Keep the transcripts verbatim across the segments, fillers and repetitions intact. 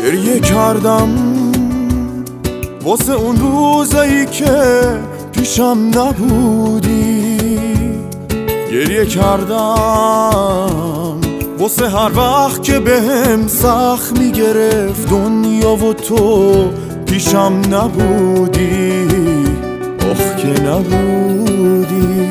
گریه کردم واسه اون روزایی که پیشم نبودی، گریه کردم واسه هر وقت که بهم سخت میگرفت دنیا و تو پیشم نبودی، آخ که نبودی.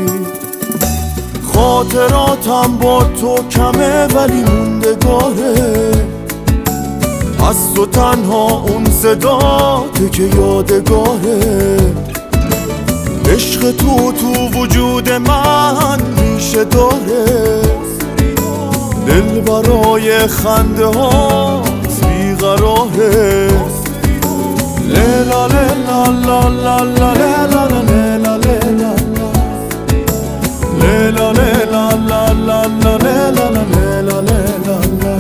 خاطراتم با تو کمه ولی موندگاره، از تو تنها اون صداته که یادگاره. عشق تو تو وجود من میشه داره، دل برای خنده هاست بیقراره. لیلا لیلا لا لا لا لیلا لیلا لیلا لیلا لیلا لا لا لا لیلا لیلا لیلا لا.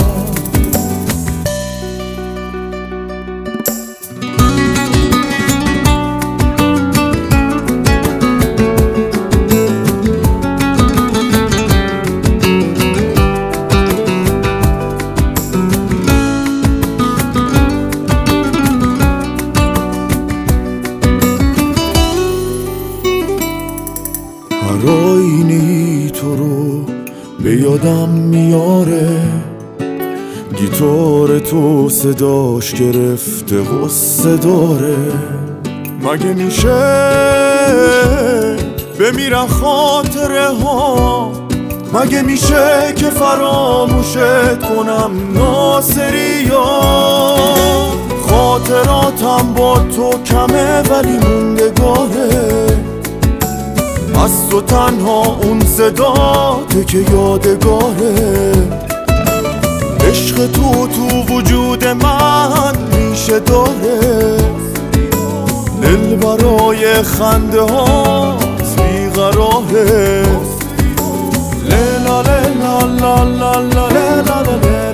هر آینی تو رو به یادم میاره، گیتار تو صداش گرفته غصه داره. مگه میشه بمیرن خاطره ها، مگه میشه که فراموشت کنم ناصریا. خاطراتم با تو کمه ولی موندگاره، از تو تنها اون صداته که یادگاره. عشق تو تو وجود من میشه داره، دل برای خنده هاست بیقراره. لیلا لیلا لا لا لا لیلا لیلا